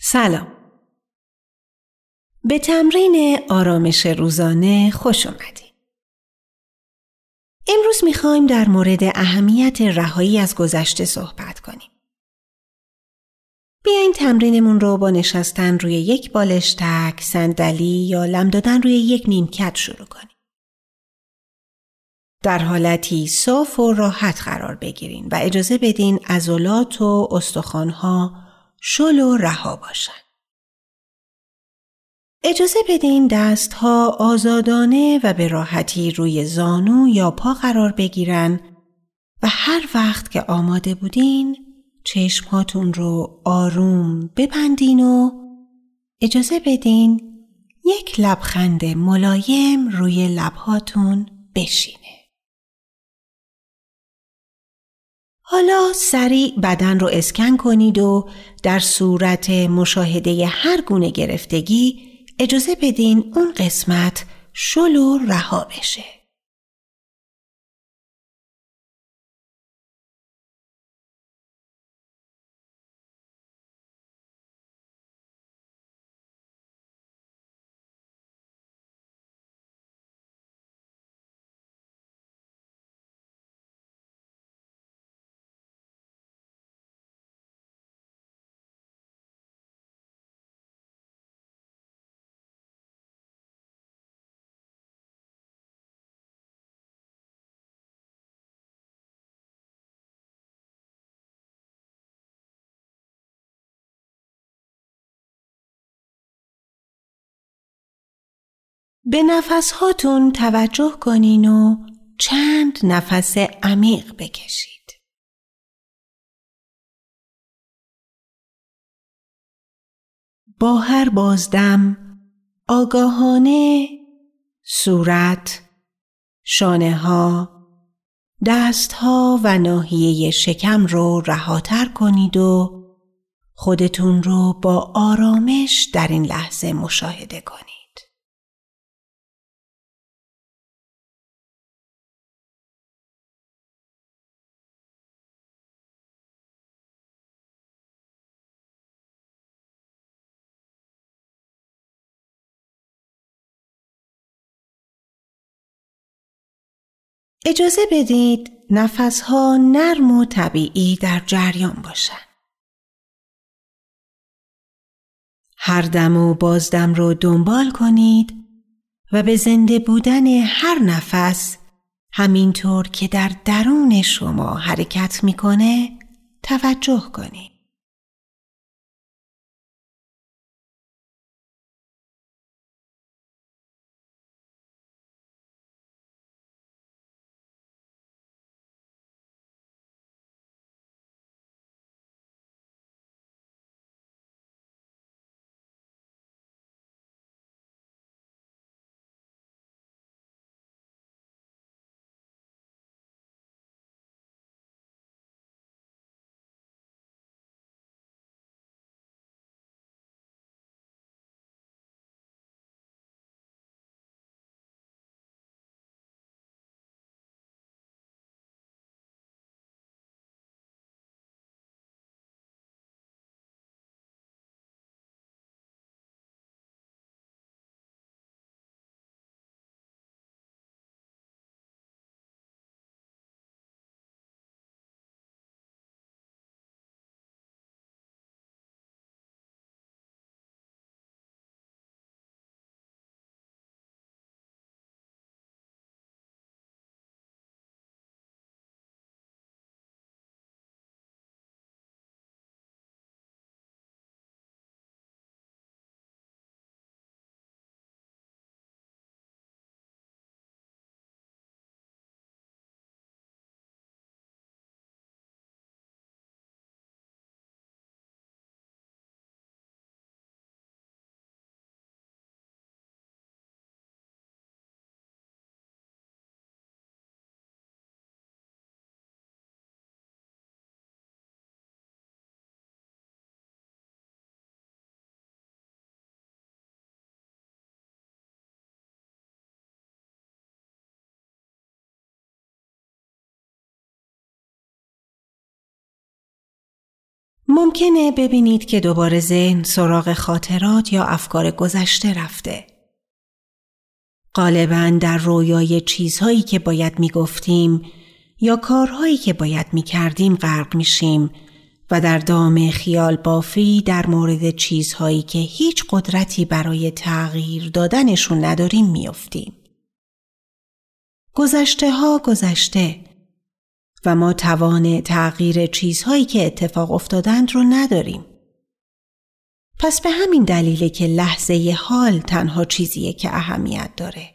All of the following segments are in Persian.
سلام. به تمرین آرامش روزانه خوش اومدید. امروز میخوایم در مورد اهمیت رهایی از گذشته صحبت کنیم. بیاین تمرینمون رو با نشستن روی یک بالشتک، صندلی یا لم دادن روی یک نیمکت شروع کنیم. در حالتی صاف و راحت قرار بگیرین و اجازه بدین عضلات و استخوان‌ها شل و رها باشن. اجازه بدین دستها آزادانه و به راحتی روی زانو یا پا قرار بگیرن و هر وقت که آماده بودین چشمهاتون رو آروم ببندین و اجازه بدین یک لبخند ملایم روی لبهاتون بشینه. حالا سریع بدن رو اسکن کنید و در صورت مشاهده هر گونه گرفتگی اجازه بدین اون قسمت شل و رها بشه. به نفسهاتون توجه کنین و چند نفس عمیق بکشید. با هر بازدم آگاهانه صورت، شانه ها، دست ها و ناحیه شکم رو رهاتر کنید و خودتون رو با آرامش در این لحظه مشاهده کنید. اجازه بدید نفسها نرم و طبیعی در جریان باشن. هر دم و بازدم رو دنبال کنید و به زنده بودن هر نفس همینطور که در درون شما حرکت میکنه توجه کنید. ممکنه ببینید که دوباره ذهن سراغ خاطرات یا افکار گذشته رفته. غالباً در رویای چیزهایی که باید میگفتیم یا کارهایی که باید میکردیم غرق میشیم و در دام خیال بافی در مورد چیزهایی که هیچ قدرتی برای تغییر دادنشون نداریم میافتیم. گذشته ها گذشته و ما توان تغییر چیزهایی که اتفاق افتادند رو نداریم. پس به همین دلیله که لحظه حال تنها چیزیه که اهمیت داره.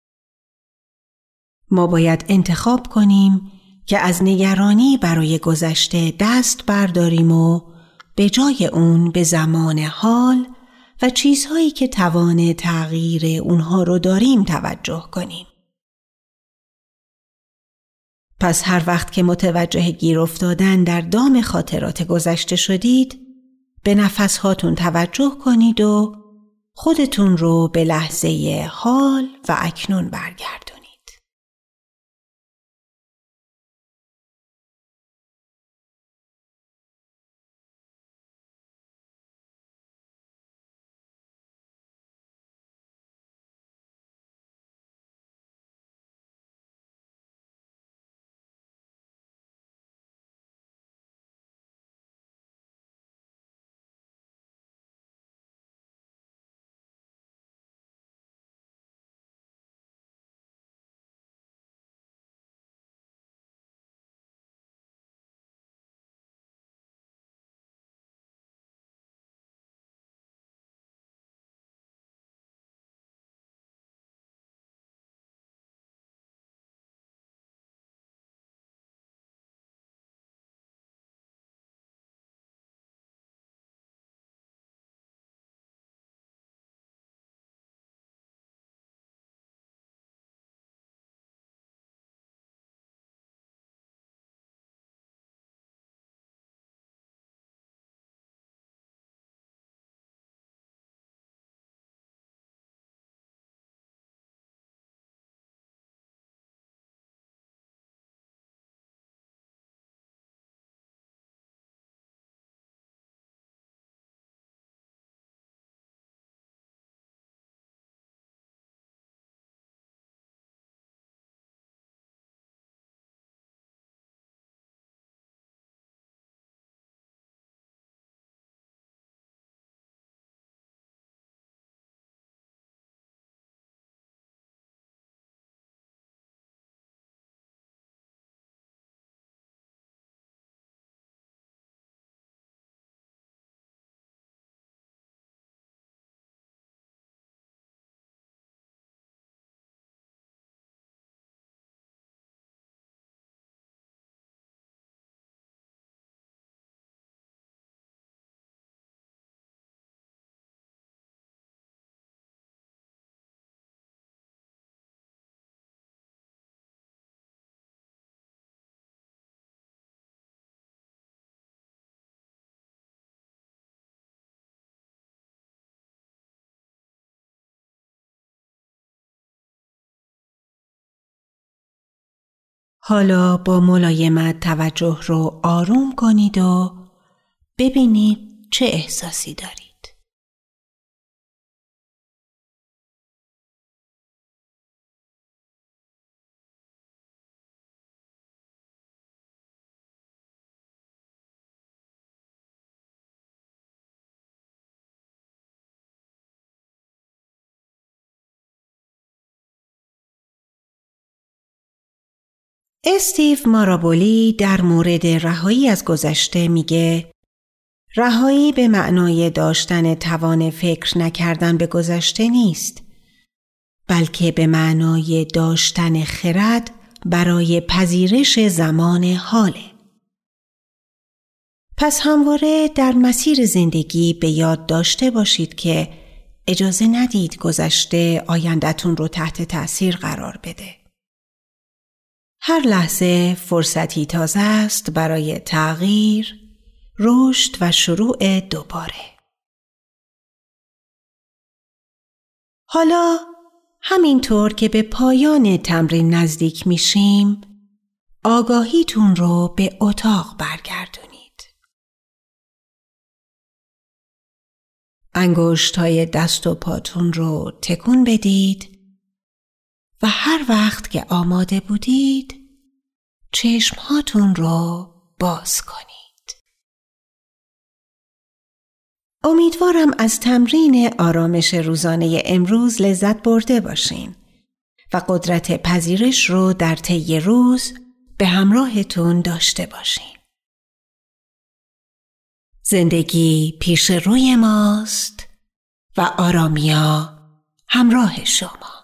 ما باید انتخاب کنیم که از نگرانی برای گذشته دست برداریم و به جای اون به زمان حال و چیزهایی که توان تغییر اونها رو داریم توجه کنیم. پس هر وقت که متوجه گیر افتادن در دام خاطرات گذشته شدید، به نفس هاتون توجه کنید و خودتون رو به لحظه حال و اکنون برگردونید. حالا با ملایمت توجه رو آروم کنید و ببینید چه احساسی دارید. استیو مارابولی در مورد رهایی از گذشته میگه رهایی به معنای داشتن توان فکر نکردن به گذشته نیست، بلکه به معنای داشتن خرد برای پذیرش زمان حاله. پس همواره در مسیر زندگی به یاد داشته باشید که اجازه ندید گذشته آینده‌تون رو تحت تأثیر قرار بده. هر لحظه فرصتی تازه است برای تغییر، رشد و شروع دوباره. حالا همینطور که به پایان تمرین نزدیک میشیم، آگاهیتون رو به اتاق برگردونید. انگشت‌های دست و پاتون رو تکون بدید و هر وقت که آماده بودید چشم‌هاتون رو باز کنید. امیدوارم از تمرین آرامش روزانه امروز لذت برده باشین و قدرت پذیرش رو در طی روز به همراهتون داشته باشین. زندگی پیش روی ماست و آرامیا همراه شما.